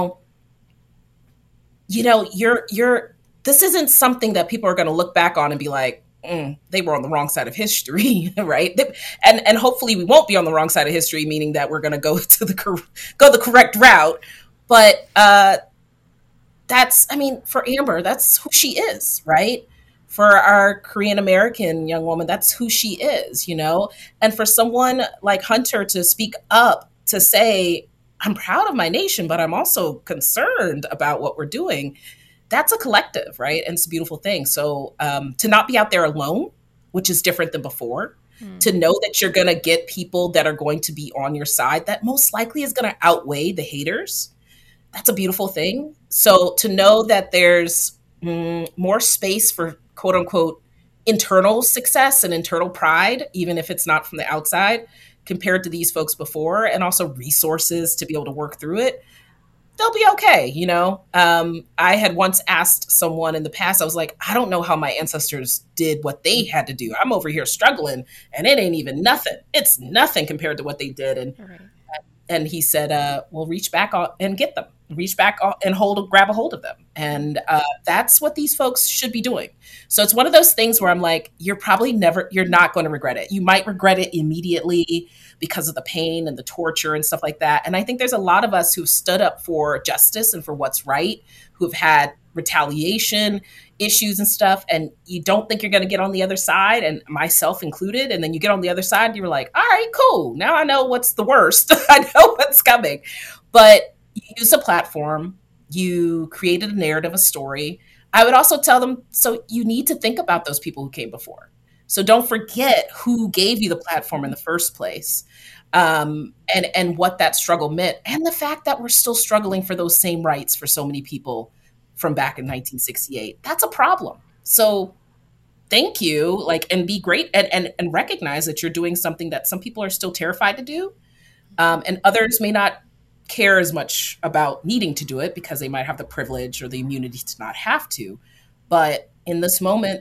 this isn't something that people are going to look back on and be like, they were on the wrong side of history, right? And hopefully we won't be on the wrong side of history, meaning that we're going to go the correct route. But for Amber, that's who she is, right? For our Korean American young woman, that's who she is, you know? And for someone like Hunter to speak up to say, I'm proud of my nation, but I'm also concerned about what we're doing, that's a collective, right? And it's a beautiful thing. So to not be out there alone, which is different than before, to know that you're going to get people that are going to be on your side, that most likely is going to outweigh the haters. That's a beautiful thing. So to know that there's more space for quote unquote internal success and internal pride, even if it's not from the outside, compared to these folks before, and also resources to be able to work through it, they'll be okay. You know, I had once asked someone in the past, I was like, I don't know how my ancestors did what they had to do. I'm over here struggling and it ain't even nothing. It's nothing compared to what they did. And he said, well, reach back and get them. Reach back and grab a hold of them. And that's what these folks should be doing. So it's one of those things where I'm like, you're not going to regret it. You might regret it immediately because of the pain and the torture and stuff like that. And I think there's a lot of us who've stood up for justice and for what's right, who've had retaliation issues and stuff, and you don't think you're going to get on the other side, and myself included, and then you get on the other side and you're like, all right, cool, now I know what's the worst. I know what's coming. But you use a platform, you created a narrative, a story. I would also tell them, so you need to think about those people who came before. So don't forget who gave you the platform in the first place, and what that struggle meant, and the fact that we're still struggling for those same rights for so many people from back in 1968. That's a problem. So thank you, and be great and recognize that you're doing something that some people are still terrified to do, and others may not care as much about needing to do it because they might have the privilege or the immunity to not have to. But in this moment,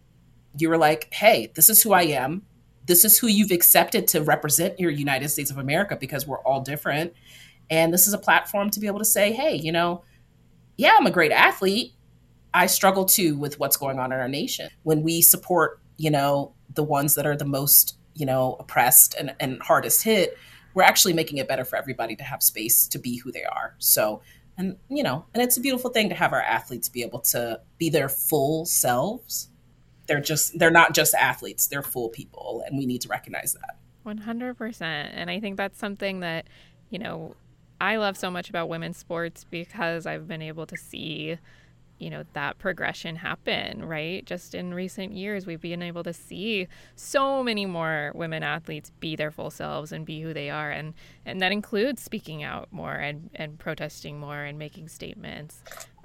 you were like, hey, this is who I am. This is who you've accepted to represent your United States of America, because we're all different. And this is a platform to be able to say, hey, you know, yeah, I'm a great athlete. I struggle too with what's going on in our nation. When we support, you know, the ones that are the most, you know, oppressed and hardest hit, we're actually making it better for everybody to have space to be who they are. So, and, you know, and it's a beautiful thing to have our athletes be able to be their full selves. They're not just athletes, they're full people, and we need to recognize that. 100%. And I think that's something that, you know, I love so much about women's sports, because I've been able to see, you know, that progression happen, right? Just in recent years, we've been able to see so many more women athletes be their full selves and be who they are. And that includes speaking out more and protesting more and making statements.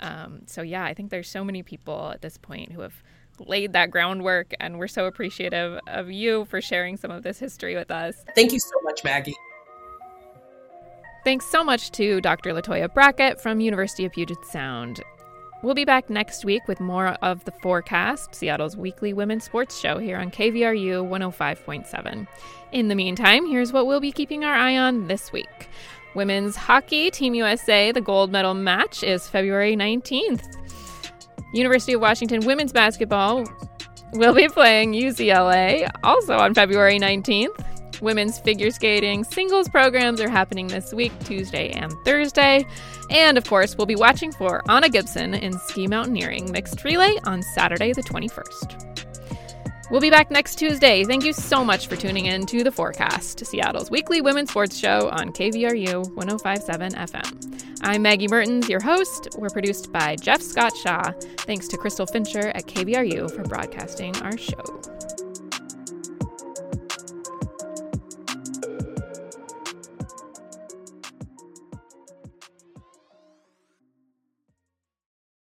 So yeah, I think there's so many people at this point who have laid that groundwork, and we're so appreciative of you for sharing some of this history with us. Thank you so much, Maggie. Thanks so much to Dr. Latoya Brackett from University of Puget Sound. We'll be back next week with more of The Forecast, Seattle's weekly women's sports show here on KVRU 105.7. In the meantime, here's what we'll be keeping our eye on this week. Women's hockey, Team USA, the gold medal match is February 19th. University of Washington women's basketball will be playing UCLA, also on February 19th. Women's figure skating singles programs are happening this week, Tuesday and Thursday. And, of course, we'll be watching for Anna Gibson in ski mountaineering mixed relay on Saturday the 21st. We'll be back next Tuesday. Thank you so much for tuning in to The Forecast, Seattle's weekly women's sports show on KVRU 105.7 FM. I'm Maggie Mertens, your host. We're produced by Jeff Scott Shaw. Thanks to Crystal Fincher at KVRU for broadcasting our show.